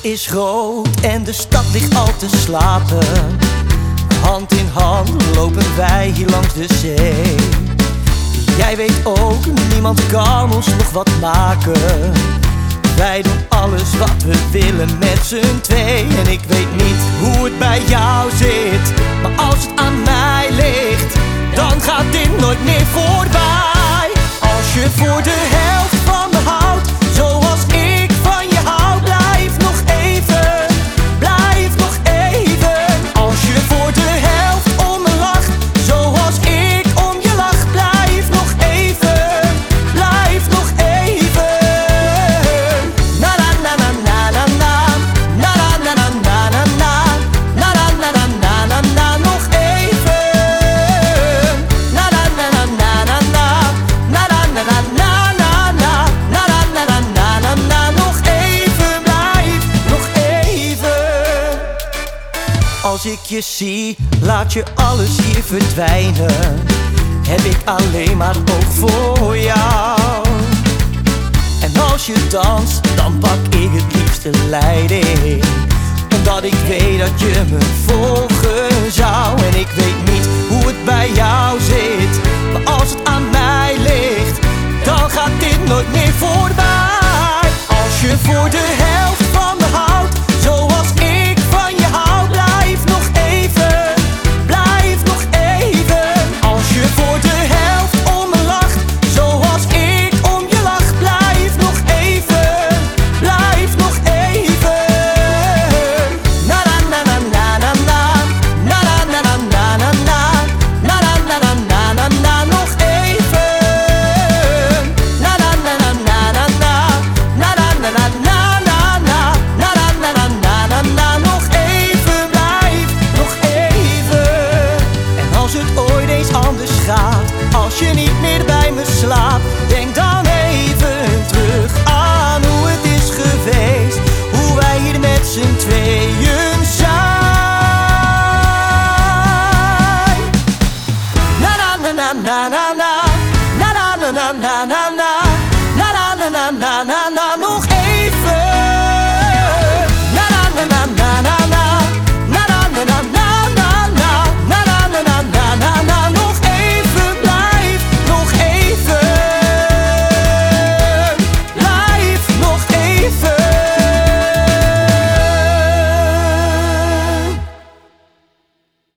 is rood en de stad ligt al te slapen. Hand in hand lopen wij hier langs de zee. Jij weet ook, niemand kan ons nog wat maken. Wij doen alles wat we willen met z'n twee. En ik weet niet hoe het bij jou zit, maar als het aan mij ligt, dan gaat dit nooit meer voorbij. Als je voor de helft van me houdt, zoals ik van je hou, blijf nog even, blijf nog even. Als je voor de helft om me lacht, zoals ik om je lach, blijf nog even, blijf nog even. Na na na na na na na na na na na na na na na na na na nog even. Na na na na na na na na na na na na nog even, blijf nog even. Als ik je zie, laat je alles hier verdwijnen. Heb ik alleen maar oog voor jou. En als je danst, dan pak ik het liefst de leiding, omdat ik weet dat je me volgen zou. En ik weet niet hoe het bij jou zit, maar als het aan mij ligt, dan gaat dit nooit meer voorbij. Als je voor de helft van me houdt, zoals ik van je hou, blijf nog even, blijf nog even. Als je voor de helft om me lacht, zoals ik om je lach, blijf nog even, blijf nog even. Na na na na na na na na na na na na na na na na na na na nog even. Na na na na na na na na na na na na na na na na na nog even, blijf nog even. En als het ooit eens anders gaat, als je niet meer bij me slaapt, denk dan even terug aan hoe het is geweest, hoe wij hier met z'n tweeën zijn. Na na na na na na na na na na na na